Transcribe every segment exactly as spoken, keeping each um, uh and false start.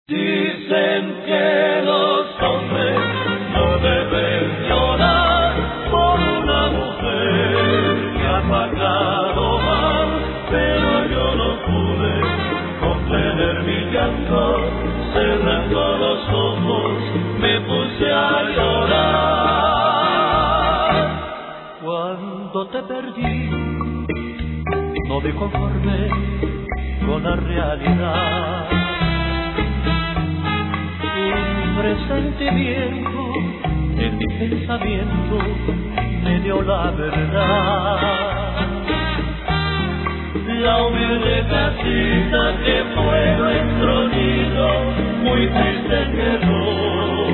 Dicen que los hombres no deben llorar por una mujer que ha pagado mal, pero yo no pude contener mi llanto, cerrando los ojos me puse a llorar. Cuando te perdí no me conformé con la realidad. Un presentimiento en mi pensamiento me dio la verdad. La humilde casita que fue nuestro nido muy triste quedó.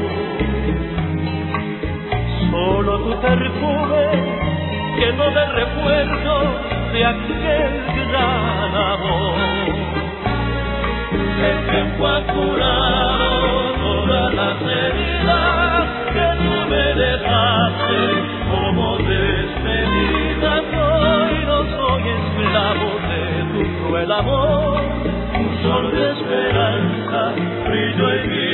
Solo tu perfume quedó del recuerdo de aquel gran amor. El tiempo ha curado todas las heridas que tú me dejaste como despedida. Hoy no soy esclavo de tu cruel amor, un sol de esperanza brilló en mi